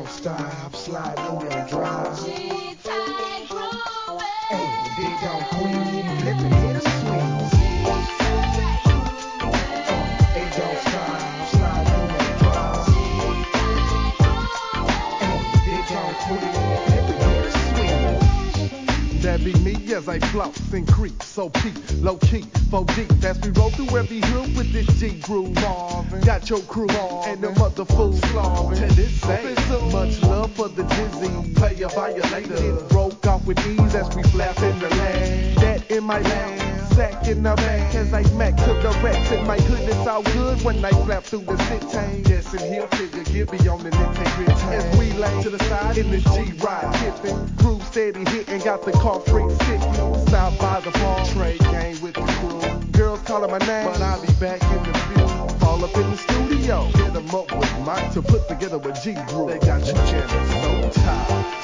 don't stop, slide on your drive. G-Tide grooving. Hey, it don't quit, let me hit a swing. It don't stop, slide on your drive. Hey, it don't quit, let me hit a swing. That be me as I floss and creep, so peak, low key, 4 deep. As we roll through every hood with this G groove. Marvin, got your crew and the mother fool slaving. To this day, much love for the dizzy. Player violator, it broke off with ease as we flap in the land. That in my lap, sack in the back as I mac to the racks. And my goodness, all good when I flap through the city. Yes, and he'll figure, give me on the nitty gritty. As we lay to the side in the G-Ride tipping. Groove steady hitting, got the car freak sitting. Stop by the farm, trade game with the crew. Girls calling my name, but I'll be back in the view. Fall up in the studio, hit 'em up with Mike to put together a G groove. They got you jamming so tight.